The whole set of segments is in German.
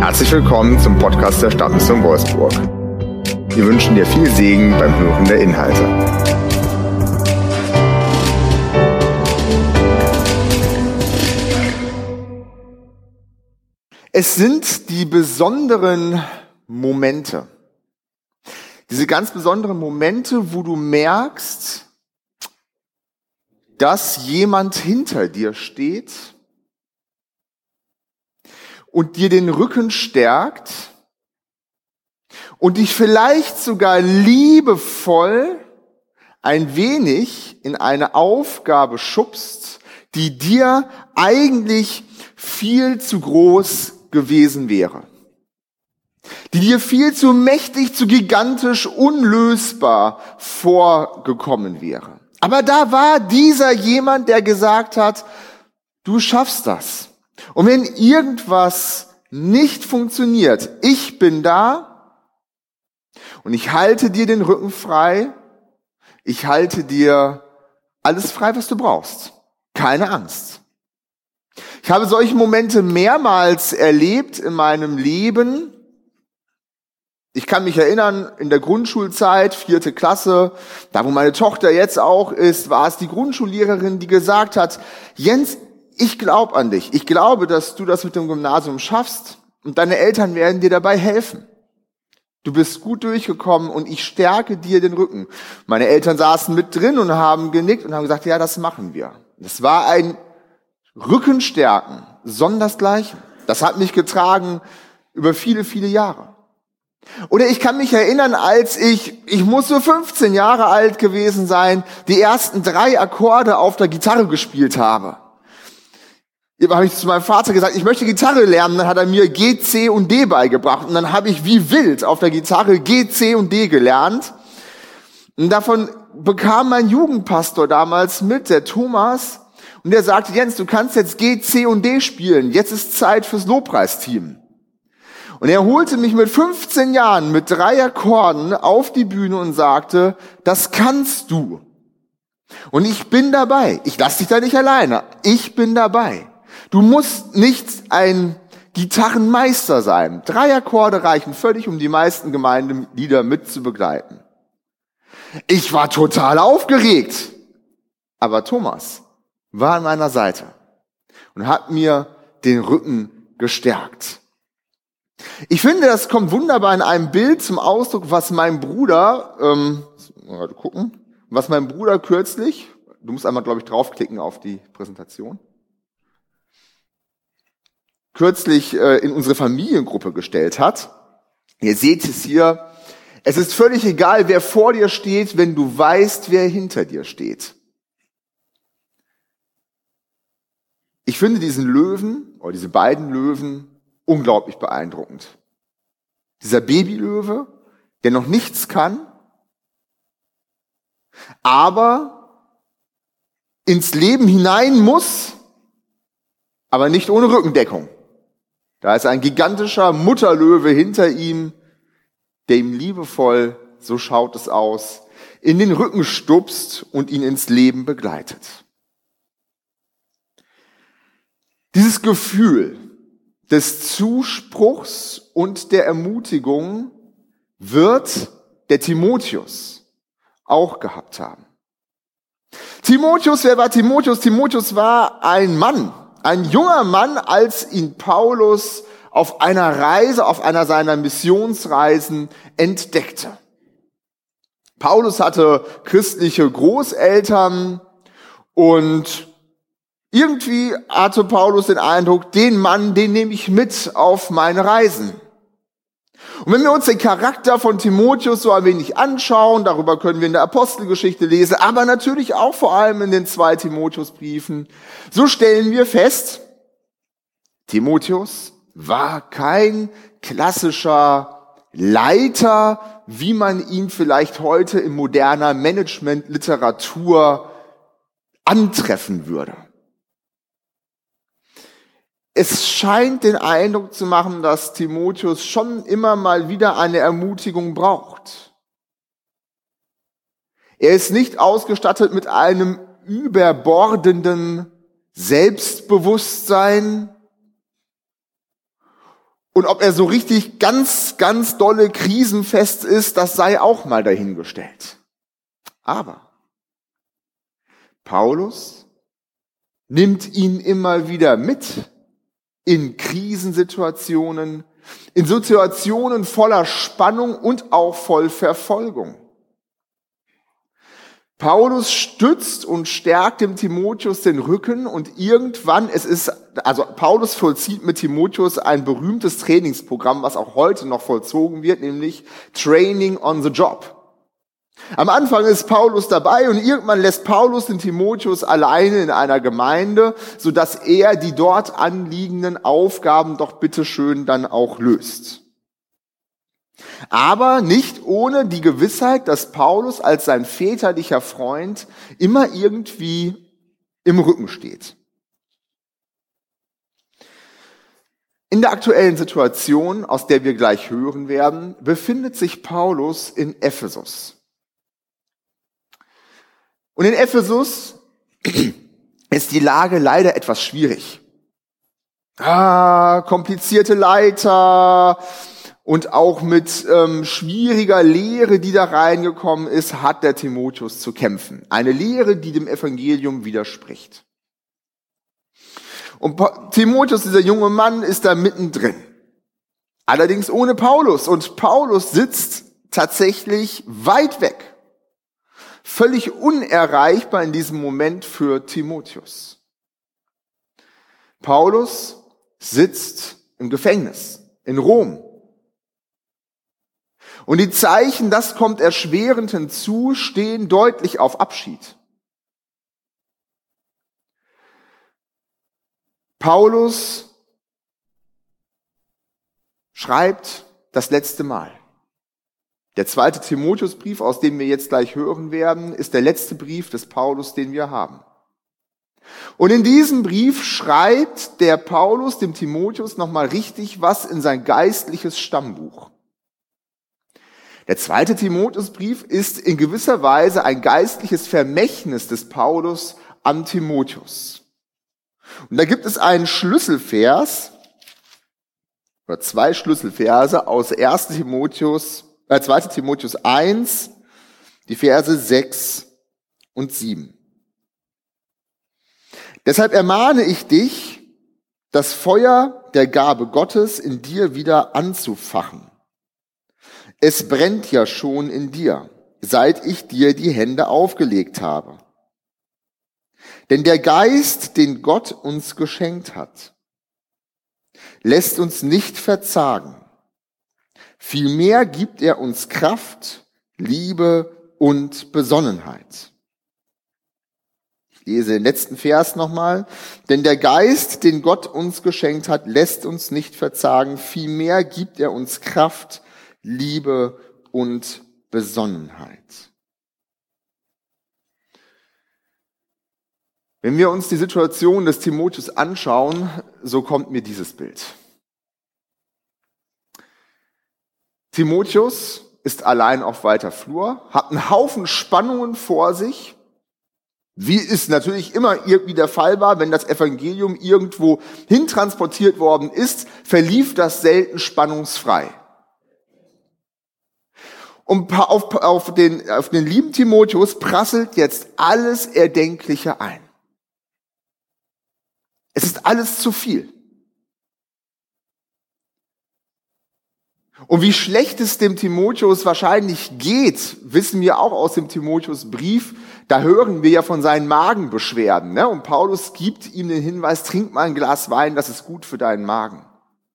Herzlich willkommen zum Podcast der Stadtmission Wolfsburg. Wir wünschen dir viel Segen beim Hören der Inhalte. Es sind die besonderen Momente. Diese ganz besonderen Momente, wo du merkst, dass jemand hinter dir steht und dir den Rücken stärkt und dich vielleicht sogar liebevoll ein wenig in eine Aufgabe schubst, die dir eigentlich viel zu groß gewesen wäre, die dir viel zu mächtig, zu gigantisch, unlösbar vorgekommen wäre. Aber da war dieser jemand, der gesagt hat, du schaffst das. Und wenn irgendwas nicht funktioniert, ich bin da und ich halte dir den Rücken frei, ich halte dir alles frei, was du brauchst. Keine Angst. Ich habe solche Momente mehrmals erlebt in meinem Leben. Ich kann mich erinnern, in der Grundschulzeit, 4. Klasse, da wo meine Tochter jetzt auch ist, war es die Grundschullehrerin, die gesagt hat, Jens, ich glaube an dich. Ich glaube, dass du das mit dem Gymnasium schaffst und deine Eltern werden dir dabei helfen. Du bist gut durchgekommen und ich stärke dir den Rücken. Meine Eltern saßen mit drin und haben genickt und haben gesagt, ja, das machen wir. Das war ein Rückenstärken, sondersgleichen. Das hat mich getragen über viele, viele Jahre. Oder ich kann mich erinnern, als ich muss so 15 Jahre alt gewesen sein, die ersten 3 Akkorde auf der Gitarre gespielt habe. Da habe ich zu meinem Vater gesagt, ich möchte Gitarre lernen. Dann hat er mir G, C und D beigebracht. Und dann habe ich wie wild auf der Gitarre G, C und D gelernt. Und davon bekam mein Jugendpastor damals mit, der Thomas. Und der sagte, Jens, du kannst jetzt G, C und D spielen. Jetzt ist Zeit fürs Lobpreisteam. Und er holte mich mit 15 Jahren mit 3 Akkorden auf die Bühne und sagte, das kannst du. Und ich bin dabei. Ich lasse dich da nicht alleine. Ich bin dabei. Du musst nicht ein Gitarrenmeister sein. 3 Akkorde reichen völlig, um die meisten Gemeindeglieder mit zu begleiten. Ich war total aufgeregt. Aber Thomas war an meiner Seite und hat mir den Rücken gestärkt. Ich finde, das kommt wunderbar in einem Bild zum Ausdruck, was mein Bruder, kürzlich, du musst einmal, glaube ich, draufklicken auf die Präsentation, kürzlich in unsere Familiengruppe gestellt hat. Ihr seht es hier, es ist völlig egal, wer vor dir steht, wenn du weißt, wer hinter dir steht. Ich finde diesen Löwen, oder diese beiden Löwen, unglaublich beeindruckend. Dieser Babylöwe, der noch nichts kann, aber ins Leben hinein muss, aber nicht ohne Rückendeckung. Da ist ein gigantischer Mutterlöwe hinter ihm, der ihm liebevoll, so schaut es aus, in den Rücken stupst und ihn ins Leben begleitet. Dieses Gefühl des Zuspruchs und der Ermutigung wird der Timotheus auch gehabt haben. Timotheus, wer war Timotheus? Timotheus war ein Mann, ein junger Mann, als ihn Paulus auf einer Reise, auf einer seiner Missionsreisen entdeckte. Paulus hatte christliche Großeltern und irgendwie hatte Paulus den Eindruck, den Mann, den nehme ich mit auf meine Reisen. Und wenn wir uns den Charakter von Timotheus so ein wenig anschauen, darüber können wir in der Apostelgeschichte lesen, aber natürlich auch vor allem in den 2 Timotheusbriefen, so stellen wir fest, Timotheus war kein klassischer Leiter, wie man ihn vielleicht heute in moderner Management-Literatur antreffen würde. Es scheint den Eindruck zu machen, dass Timotheus schon immer mal wieder eine Ermutigung braucht. Er ist nicht ausgestattet mit einem überbordenden Selbstbewusstsein Und ob er so richtig ganz, ganz dolle krisenfest ist, das sei auch mal dahingestellt. Aber Paulus nimmt ihn immer wieder mit in Krisensituationen, in Situationen voller Spannung und auch voll Verfolgung. Paulus stützt und stärkt dem Timotheus den Rücken und irgendwann, Paulus vollzieht mit Timotheus ein berühmtes Trainingsprogramm, was auch heute noch vollzogen wird, nämlich Training on the Job. Am Anfang ist Paulus dabei und irgendwann lässt Paulus den Timotheus alleine in einer Gemeinde, sodass er die dort anliegenden Aufgaben doch bitteschön dann auch löst. Aber nicht ohne die Gewissheit, dass Paulus als sein väterlicher Freund immer irgendwie im Rücken steht. In der aktuellen Situation, aus der wir gleich hören werden, befindet sich Paulus in Ephesus. Und in Ephesus ist die Lage leider etwas schwierig. Komplizierte Leiter und auch mit schwieriger Lehre, die da reingekommen ist, hat der Timotheus zu kämpfen. Eine Lehre, die dem Evangelium widerspricht. Und Timotheus, dieser junge Mann, ist da mittendrin. Allerdings ohne Paulus. Und Paulus sitzt tatsächlich weit weg. Völlig unerreichbar in diesem Moment für Timotheus. Paulus sitzt im Gefängnis in Rom. Und die Zeichen, das kommt erschwerend hinzu, stehen deutlich auf Abschied. Paulus schreibt das letzte Mal. Der 2. Timotheusbrief, aus dem wir jetzt gleich hören werden, ist der letzte Brief des Paulus, den wir haben. Und in diesem Brief schreibt der Paulus dem Timotheus nochmal richtig was in sein geistliches Stammbuch. Der 2. Timotheusbrief ist in gewisser Weise ein geistliches Vermächtnis des Paulus an Timotheus. Und da gibt es einen Schlüsselvers, oder 2 Schlüsselverse aus 2. Timotheus 1, die Verse 6 und 7. Deshalb ermahne ich dich, das Feuer der Gabe Gottes in dir wieder anzufachen. Es brennt ja schon in dir, seit ich dir die Hände aufgelegt habe. Denn der Geist, den Gott uns geschenkt hat, lässt uns nicht verzagen. Vielmehr gibt er uns Kraft, Liebe und Besonnenheit. Ich lese den letzten Vers nochmal. Denn der Geist, den Gott uns geschenkt hat, lässt uns nicht verzagen. Vielmehr gibt er uns Kraft, Liebe und Besonnenheit. Wenn wir uns die Situation des Timotheus anschauen, so kommt mir dieses Bild. Timotheus ist allein auf weiter Flur, hat einen Haufen Spannungen vor sich, wie es natürlich immer irgendwie der Fall war, wenn das Evangelium irgendwo hintransportiert worden ist, verlief das selten spannungsfrei. Und auf den lieben Timotheus prasselt jetzt alles Erdenkliche ein. Es ist alles zu viel. Und wie schlecht es dem Timotheus wahrscheinlich geht, wissen wir auch aus dem Timotheusbrief. Da hören wir ja von seinen Magenbeschwerden. Ne? Und Paulus gibt ihm den Hinweis, trink mal ein Glas Wein, das ist gut für deinen Magen.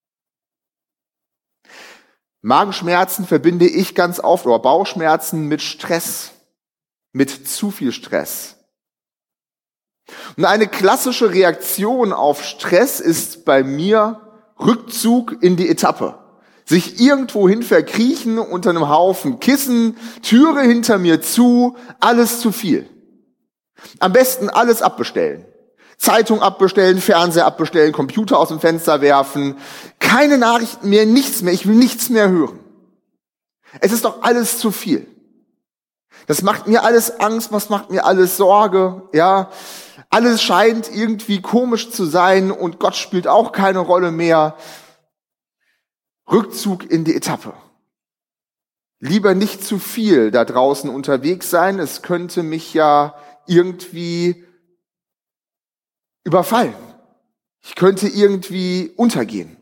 Magenschmerzen verbinde ich ganz oft, oder Bauchschmerzen mit Stress, mit zu viel Stress. Und eine klassische Reaktion auf Stress ist bei mir Rückzug in die Etappe. Sich irgendwohin verkriechen unter einem Haufen Kissen, Türe hinter mir zu, alles zu viel. Am besten alles abbestellen. Zeitung abbestellen, Fernseher abbestellen, Computer aus dem Fenster werfen. Keine Nachrichten mehr, nichts mehr. Ich will nichts mehr hören. Es ist doch alles zu viel. Das macht mir alles Angst, was macht mir alles Sorge, ja. Alles scheint irgendwie komisch zu sein und Gott spielt auch keine Rolle mehr. Rückzug in die Etappe. Lieber nicht zu viel da draußen unterwegs sein, es könnte mich ja irgendwie überfallen. Ich könnte irgendwie untergehen.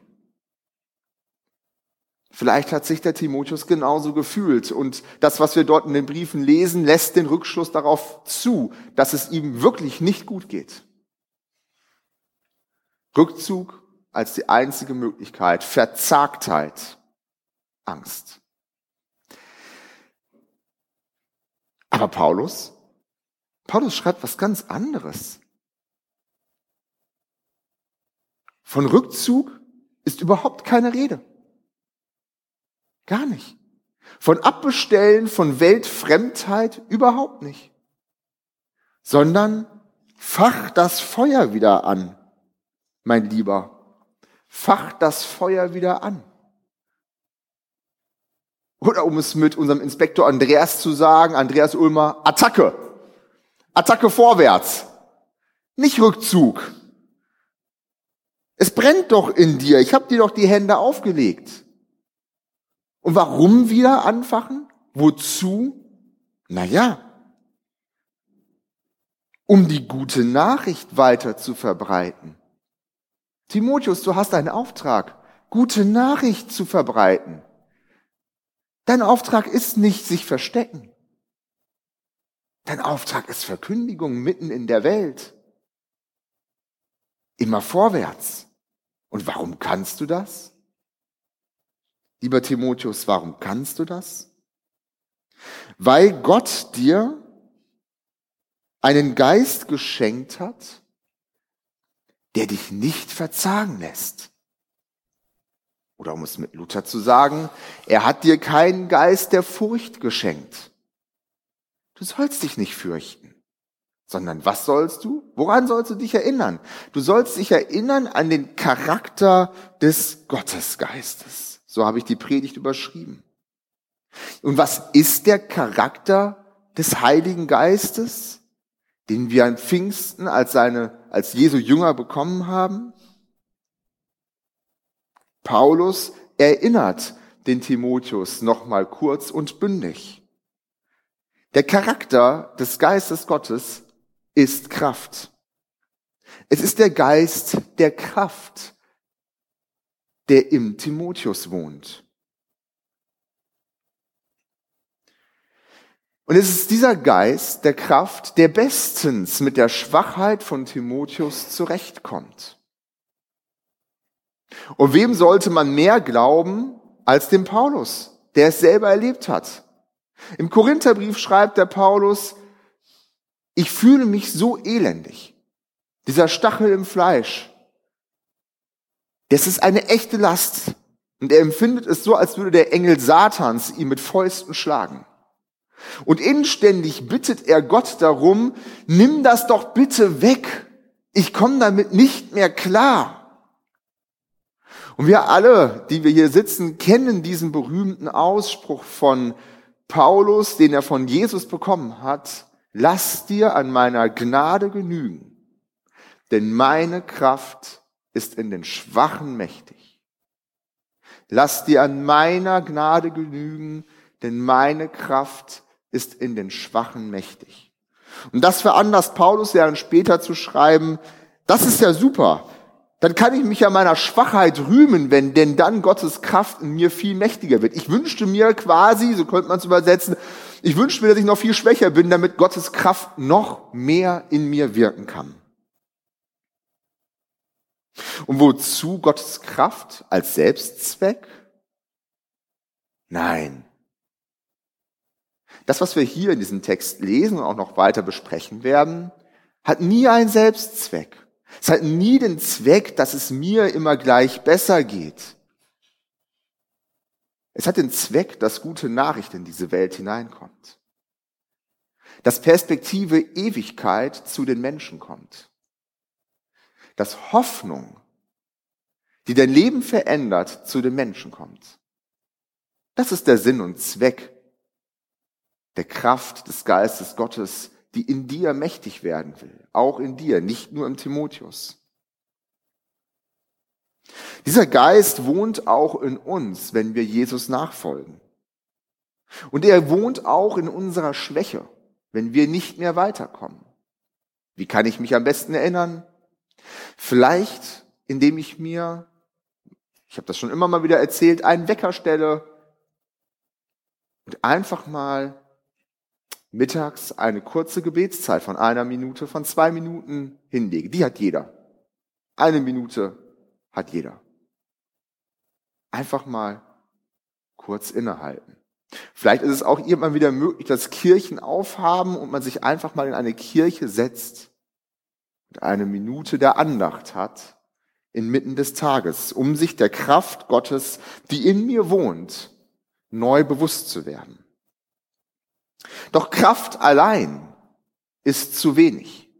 Vielleicht hat sich der Timotheus genauso gefühlt und das, was wir dort in den Briefen lesen, lässt den Rückschluss darauf zu, dass es ihm wirklich nicht gut geht. Rückzug als die einzige Möglichkeit, Verzagtheit, Angst. Aber Paulus schreibt was ganz anderes. Von Rückzug ist überhaupt keine Rede. Gar nicht. Von Abbestellen, von Weltfremdheit überhaupt nicht. Sondern fach das Feuer wieder an, mein Lieber. Fach das Feuer wieder an. Oder um es mit unserem Inspektor Andreas zu sagen, Andreas Ulmer, Attacke. Attacke vorwärts. Nicht Rückzug. Es brennt doch in dir. Ich habe dir doch die Hände aufgelegt. Und warum wieder anfachen? Wozu? Naja, um die gute Nachricht weiter zu verbreiten. Timotheus, du hast einen Auftrag, gute Nachricht zu verbreiten. Dein Auftrag ist nicht sich verstecken. Dein Auftrag ist Verkündigung mitten in der Welt. Immer vorwärts. Und warum kannst du das? Lieber Timotheus, warum kannst du das? Weil Gott dir einen Geist geschenkt hat, der dich nicht verzagen lässt. Oder um es mit Luther zu sagen, er hat dir keinen Geist der Furcht geschenkt. Du sollst dich nicht fürchten, sondern was sollst du? Woran sollst du dich erinnern? Du sollst dich erinnern an den Charakter des Gottesgeistes. So habe ich die Predigt überschrieben. Und was ist der Charakter des Heiligen Geistes, den wir an Pfingsten als Jesu Jünger bekommen haben? Paulus erinnert den Timotheus nochmal kurz und bündig. Der Charakter des Geistes Gottes ist Kraft. Es ist der Geist der Kraft, der im Timotheus wohnt. Und es ist dieser Geist der Kraft, der bestens mit der Schwachheit von Timotheus zurechtkommt. Und wem sollte man mehr glauben als dem Paulus, der es selber erlebt hat? Im Korintherbrief schreibt der Paulus, ich fühle mich so elendig. Dieser Stachel im Fleisch, das ist eine echte Last. Und er empfindet es so, als würde der Engel Satans ihn mit Fäusten schlagen. Und inständig bittet er Gott darum, nimm das doch bitte weg. Ich komme damit nicht mehr klar. Und wir alle, die wir hier sitzen, kennen diesen berühmten Ausspruch von Paulus, den er von Jesus bekommen hat. Lass dir an meiner Gnade genügen, denn meine Kraft ist in den Schwachen mächtig. Lass dir an meiner Gnade genügen, denn meine Kraft ist in den Schwachen mächtig. Und das veranlasst Paulus ja dann später zu schreiben, das ist ja super. Dann kann ich mich ja meiner Schwachheit rühmen, denn dann Gottes Kraft in mir viel mächtiger wird. Ich wünschte mir quasi, so könnte man es übersetzen, ich wünschte mir, dass ich noch viel schwächer bin, damit Gottes Kraft noch mehr in mir wirken kann. Und wozu Gottes Kraft? Als Selbstzweck? Nein. Das, was wir hier in diesem Text lesen und auch noch weiter besprechen werden, hat nie einen Selbstzweck. Es hat nie den Zweck, dass es mir immer gleich besser geht. Es hat den Zweck, dass gute Nachricht in diese Welt hineinkommt. Dass Perspektive Ewigkeit zu den Menschen kommt. Dass Hoffnung, die dein Leben verändert, zu den Menschen kommt. Das ist der Sinn und Zweck der Kraft des Geistes Gottes, die in dir mächtig werden will. Auch in dir, nicht nur im Timotheus. Dieser Geist wohnt auch in uns, wenn wir Jesus nachfolgen. Und er wohnt auch in unserer Schwäche, wenn wir nicht mehr weiterkommen. Wie kann ich mich am besten erinnern? Vielleicht, indem ich mir, ich habe das schon immer mal wieder erzählt, einen Wecker stelle und einfach mal mittags eine kurze Gebetszeit von 1 Minute, von 2 Minuten hinlege. Die hat jeder. 1 Minute hat jeder. Einfach mal kurz innehalten. Vielleicht ist es auch irgendwann wieder möglich, dass Kirchen aufhaben und man sich einfach mal in eine Kirche setzt und 1 Minute der Andacht hat inmitten des Tages, um sich der Kraft Gottes, die in mir wohnt, neu bewusst zu werden. Doch Kraft allein ist zu wenig.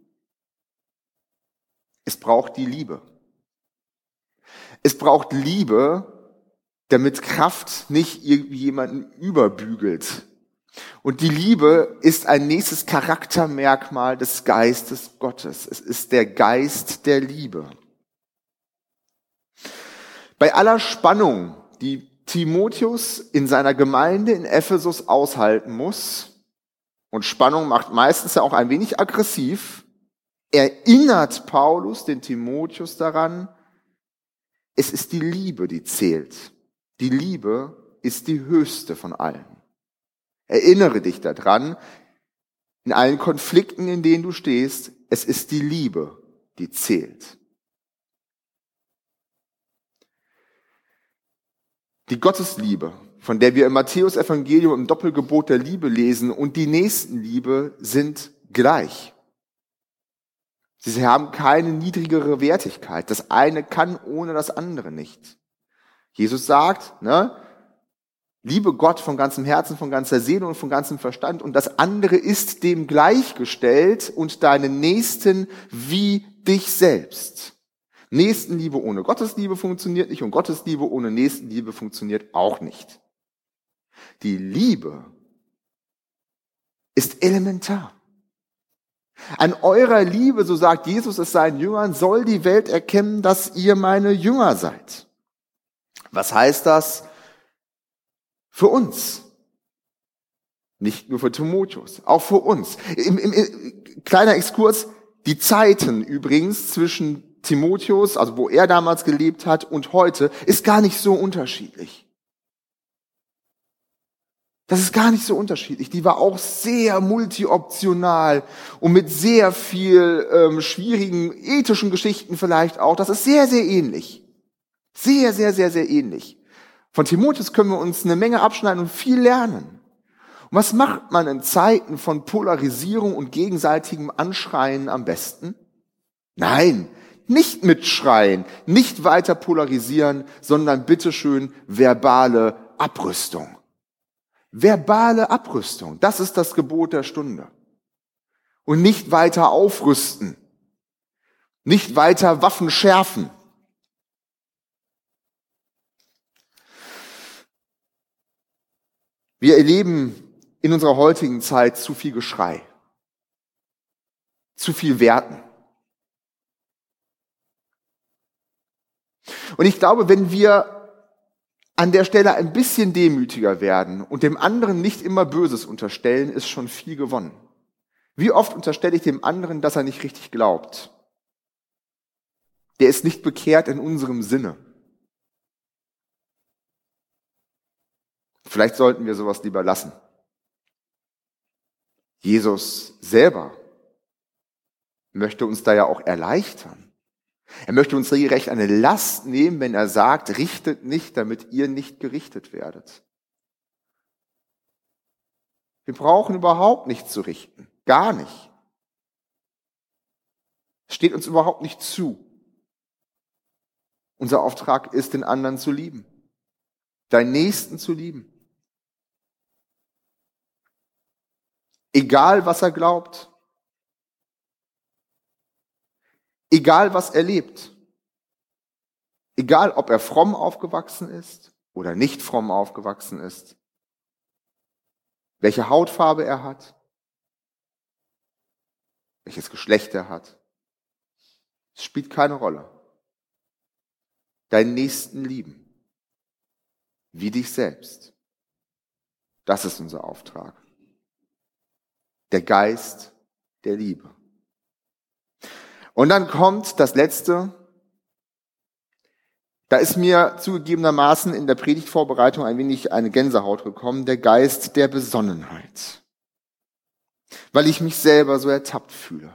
Es braucht die Liebe. Es braucht Liebe, damit Kraft nicht irgendwie jemanden überbügelt. Und die Liebe ist ein nächstes Charaktermerkmal des Geistes Gottes. Es ist der Geist der Liebe. Bei aller Spannung, die Timotheus in seiner Gemeinde in Ephesus aushalten muss, und Spannung macht meistens ja auch ein wenig aggressiv, erinnert Paulus den Timotheus daran, es ist die Liebe, die zählt. Die Liebe ist die höchste von allen. Erinnere dich daran, in allen Konflikten, in denen du stehst, es ist die Liebe, die zählt. Die Gottesliebe, von der wir im Matthäus-Evangelium im Doppelgebot der Liebe lesen, und die Nächstenliebe sind gleich. Sie haben keine niedrigere Wertigkeit. Das eine kann ohne das andere nicht. Jesus sagt, liebe Gott von ganzem Herzen, von ganzer Seele und von ganzem Verstand, und das andere ist dem gleichgestellt, und deinen Nächsten wie dich selbst. Nächstenliebe ohne Gottesliebe funktioniert nicht, und Gottesliebe ohne Nächstenliebe funktioniert auch nicht. Die Liebe ist elementar. An eurer Liebe, so sagt Jesus es seinen Jüngern, soll die Welt erkennen, dass ihr meine Jünger seid. Was heißt das für uns? Nicht nur für Timotheus, auch für uns. Kleiner Exkurs, die Zeiten übrigens zwischen Timotheus, also wo er damals gelebt hat, und heute, ist gar nicht so unterschiedlich. Das ist gar nicht so unterschiedlich. Die war auch sehr multioptional und mit sehr viel schwierigen ethischen Geschichten vielleicht auch. Das ist sehr, sehr ähnlich. Sehr, sehr, sehr, sehr ähnlich. Von Timotheus können wir uns eine Menge abschneiden und viel lernen. Und was macht man in Zeiten von Polarisierung und gegenseitigem Anschreien am besten? Nein, nicht mitschreien, nicht weiter polarisieren, sondern bitteschön verbale Abrüstung. Verbale Abrüstung, das ist das Gebot der Stunde. Und nicht weiter aufrüsten, nicht weiter Waffen schärfen. Wir erleben in unserer heutigen Zeit zu viel Geschrei, zu viel Werten. Und ich glaube, wenn wir an der Stelle ein bisschen demütiger werden und dem anderen nicht immer Böses unterstellen, ist schon viel gewonnen. Wie oft unterstelle ich dem anderen, dass er nicht richtig glaubt? Der ist nicht bekehrt in unserem Sinne. Vielleicht sollten wir sowas lieber lassen. Jesus selber möchte uns da ja auch erleichtern. Er möchte uns regelrecht eine Last nehmen, wenn er sagt, richtet nicht, damit ihr nicht gerichtet werdet. Wir brauchen überhaupt nicht zu richten. Gar nicht. Es steht uns überhaupt nicht zu. Unser Auftrag ist, den anderen zu lieben. Deinen Nächsten zu lieben. Egal, was er glaubt. Egal, was er lebt. Egal, ob er fromm aufgewachsen ist oder nicht fromm aufgewachsen ist. Welche Hautfarbe er hat. Welches Geschlecht er hat. Es spielt keine Rolle. deinen Nächsten lieben, wie dich selbst. Das ist unser Auftrag. Der Geist der Liebe. Und dann kommt das Letzte. Da ist mir zugegebenermaßen in der Predigtvorbereitung ein wenig eine Gänsehaut gekommen, der Geist der Besonnenheit. Weil ich mich selber so ertappt fühle.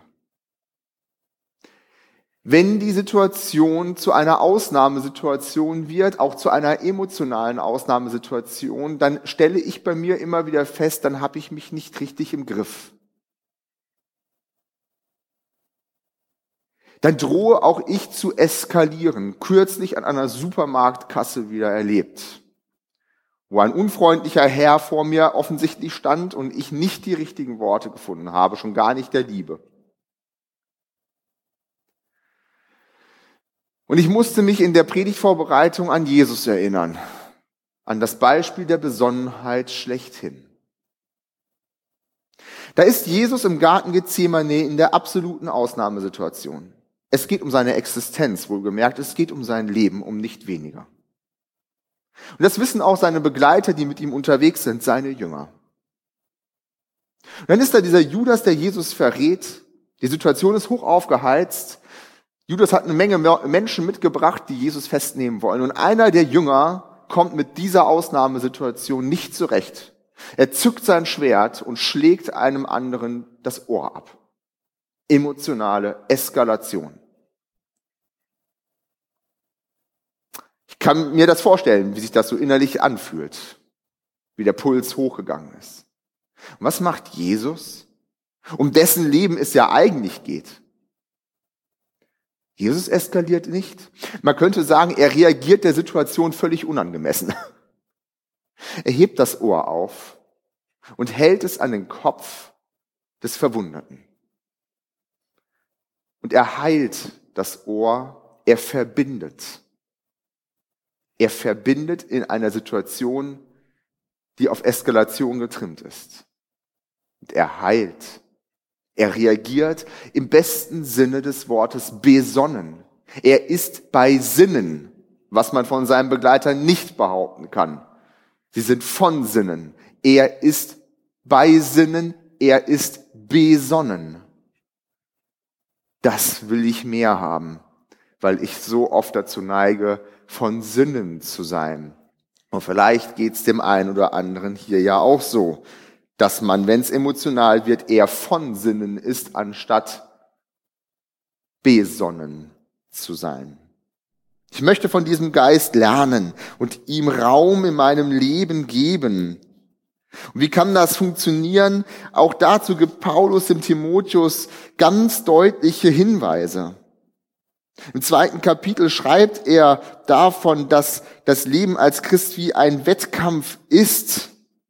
Wenn die Situation zu einer Ausnahmesituation wird, auch zu einer emotionalen Ausnahmesituation, dann stelle ich bei mir immer wieder fest, dann habe ich mich nicht richtig im Griff. Dann drohe auch ich zu eskalieren. Kürzlich an einer Supermarktkasse wieder erlebt, wo ein unfreundlicher Herr vor mir offensichtlich stand und ich nicht die richtigen Worte gefunden habe, schon gar nicht der Liebe. Und ich musste mich in der Predigtvorbereitung an Jesus erinnern, an das Beispiel der Besonnenheit schlechthin. Da ist Jesus im Garten Gethsemane in der absoluten Ausnahmesituation. Es geht um seine Existenz, wohlgemerkt, es geht um sein Leben, um nicht weniger. Und das wissen auch seine Begleiter, die mit ihm unterwegs sind, seine Jünger. Und dann ist da dieser Judas, der Jesus verrät. Die Situation ist hoch aufgeheizt. Judas hat eine Menge Menschen mitgebracht, die Jesus festnehmen wollen. Und einer der Jünger kommt mit dieser Ausnahmesituation nicht zurecht. Er zückt sein Schwert und schlägt einem anderen das Ohr ab. Emotionale Eskalation. Ich kann mir das vorstellen, wie sich das so innerlich anfühlt, wie der Puls hochgegangen ist. Und was macht Jesus? Um dessen Leben es ja eigentlich geht. Jesus eskaliert nicht. Man könnte sagen, er reagiert der Situation völlig unangemessen. Er hebt das Ohr auf und hält es an den Kopf des Verwundeten. Und er heilt das Ohr, er verbindet. Er verbindet in einer Situation, die auf Eskalation getrimmt ist. Und er heilt. Er reagiert im besten Sinne des Wortes besonnen. Er ist bei Sinnen, was man von seinen Begleitern nicht behaupten kann. Sie sind von Sinnen. Er ist bei Sinnen, er ist besonnen. Das will ich mehr haben, weil ich so oft dazu neige, von Sinnen zu sein. Und vielleicht geht's dem einen oder anderen hier ja auch so, dass man, wenn es emotional wird, eher von Sinnen ist, anstatt besonnen zu sein. Ich möchte von diesem Geist lernen und ihm Raum in meinem Leben geben. Und wie kann das funktionieren? Auch dazu gibt Paulus dem Timotheus ganz deutliche Hinweise. Im 2. Kapitel schreibt er davon, dass das Leben als Christ wie ein Wettkampf ist.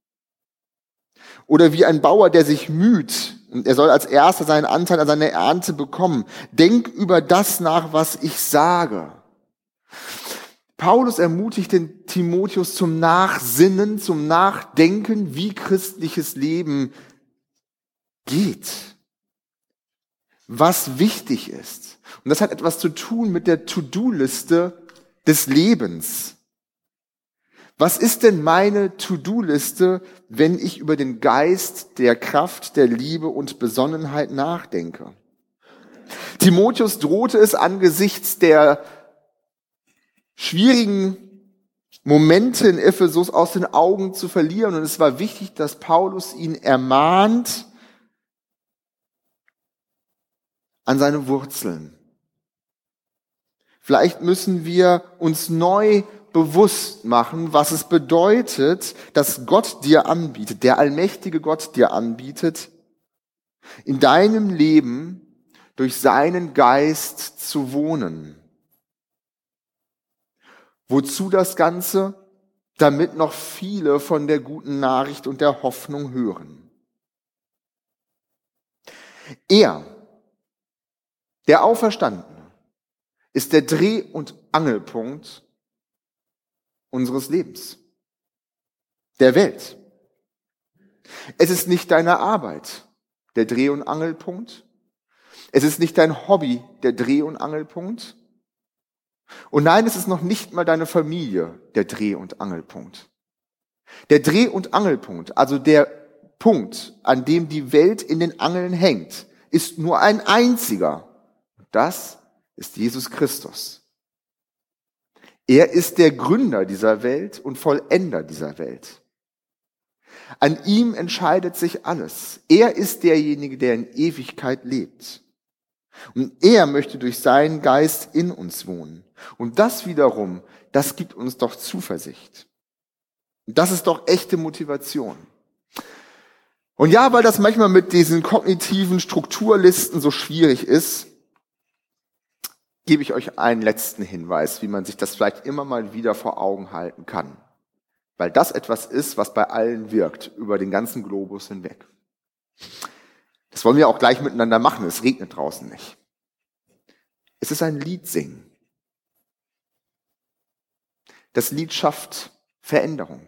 Oder wie ein Bauer, der sich müht. Und er soll als Erster seinen Anteil an seiner Ernte bekommen. Denk über das nach, was ich sage. Paulus ermutigt den Timotheus zum Nachsinnen, zum Nachdenken, wie christliches Leben geht. Was wichtig ist. Und das hat etwas zu tun mit der To-Do-Liste des Lebens. Was ist denn meine To-Do-Liste, wenn ich über den Geist der Kraft, der Liebe und Besonnenheit nachdenke? Timotheus drohte es angesichts der schwierigen Momente in Ephesus aus den Augen zu verlieren. Und es war wichtig, dass Paulus ihn ermahnt an seine Wurzeln. Vielleicht müssen wir uns neu bewusst machen, was es bedeutet, dass Gott dir anbietet, der allmächtige Gott dir anbietet, in deinem Leben durch seinen Geist zu wohnen. Wozu das Ganze? Damit noch viele von der guten Nachricht und der Hoffnung hören. Er, der Auferstandene, ist der Dreh- und Angelpunkt unseres Lebens, der Welt. Es ist nicht deine Arbeit, der Dreh- und Angelpunkt. Es ist nicht dein Hobby, der Dreh- und Angelpunkt. Und nein, es ist noch nicht mal deine Familie der Dreh- und Angelpunkt. Der Dreh- und Angelpunkt, also der Punkt, an dem die Welt in den Angeln hängt, ist nur ein einziger. Das ist Jesus Christus. Er ist der Gründer dieser Welt und Vollender dieser Welt. An ihm entscheidet sich alles. Er ist derjenige, der in Ewigkeit lebt. Und er möchte durch seinen Geist in uns wohnen. Und das wiederum, das gibt uns doch Zuversicht. Und das ist doch echte Motivation. Und ja, weil das manchmal mit diesen kognitiven Strukturlisten so schwierig ist, gebe ich euch einen letzten Hinweis, wie man sich das vielleicht immer mal wieder vor Augen halten kann. Weil das etwas ist, was bei allen wirkt, über den ganzen Globus hinweg. Das wollen wir auch gleich miteinander machen, es regnet draußen nicht. Es ist ein Lied singen. Das Lied schafft Veränderung.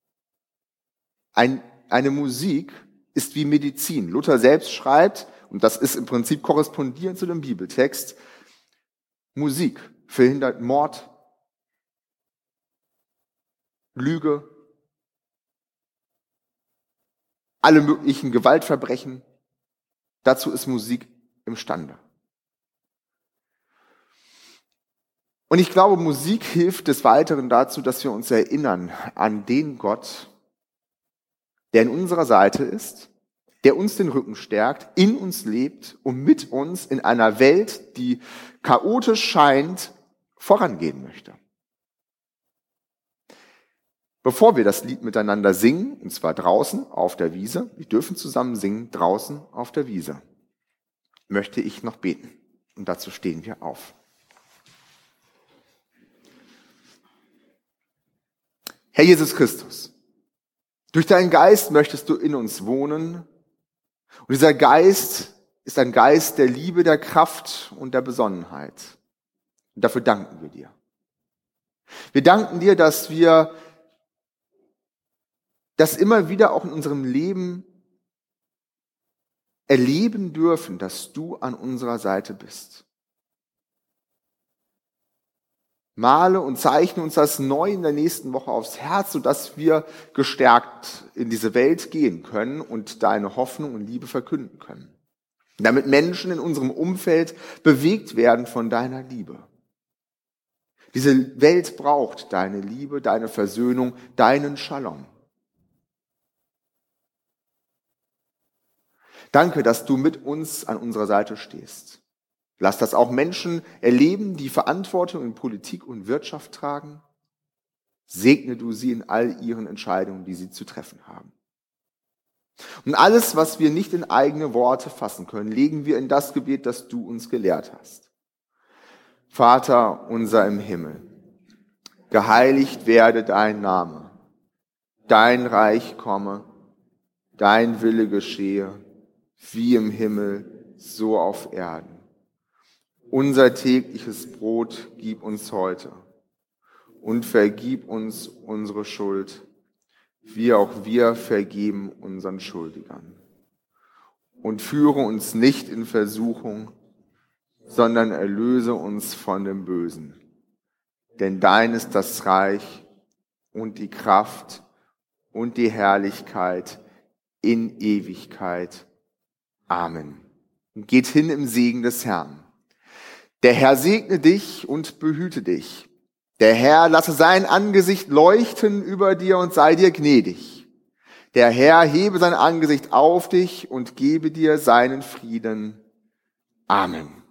Eine Musik ist wie Medizin. Luther selbst schreibt, und das ist im Prinzip korrespondierend zu dem Bibeltext, Musik verhindert Mord, Lüge, alle möglichen Gewaltverbrechen. Dazu ist Musik imstande. Und ich glaube, Musik hilft des Weiteren dazu, dass wir uns erinnern an den Gott, der an unserer Seite ist, der uns den Rücken stärkt, in uns lebt und mit uns in einer Welt, die chaotisch scheint, vorangehen möchte. Bevor wir das Lied miteinander singen, und zwar draußen auf der Wiese, wir dürfen zusammen singen, draußen auf der Wiese, möchte ich noch beten. Und dazu stehen wir auf. Herr Jesus Christus, durch deinen Geist möchtest du in uns wohnen. Und dieser Geist ist ein Geist der Liebe, der Kraft und der Besonnenheit. Und dafür danken wir dir. Wir danken dir, dass wir das immer wieder auch in unserem Leben erleben dürfen, dass du an unserer Seite bist. Male und zeichne uns das neu in der nächsten Woche aufs Herz, sodass wir gestärkt in diese Welt gehen können und deine Hoffnung und Liebe verkünden können. Damit Menschen in unserem Umfeld bewegt werden von deiner Liebe. Diese Welt braucht deine Liebe, deine Versöhnung, deinen Shalom. Danke, dass du mit uns an unserer Seite stehst. Lass das auch Menschen erleben, die Verantwortung in Politik und Wirtschaft tragen. Segne du sie in all ihren Entscheidungen, die sie zu treffen haben. Und alles, was wir nicht in eigene Worte fassen können, legen wir in das Gebet, das du uns gelehrt hast. Vater unser im Himmel, geheiligt werde dein Name, dein Reich komme, dein Wille geschehe, wie im Himmel, so auf Erden. Unser tägliches Brot gib uns heute und vergib uns unsere Schuld, wie auch wir vergeben unseren Schuldigern. Und führe uns nicht in Versuchung, sondern erlöse uns von dem Bösen. Denn dein ist das Reich und die Kraft und die Herrlichkeit in Ewigkeit. Amen. Und geht hin im Segen des Herrn. Der Herr segne dich und behüte dich. Der Herr lasse sein Angesicht leuchten über dir und sei dir gnädig. Der Herr hebe sein Angesicht auf dich und gebe dir seinen Frieden. Amen.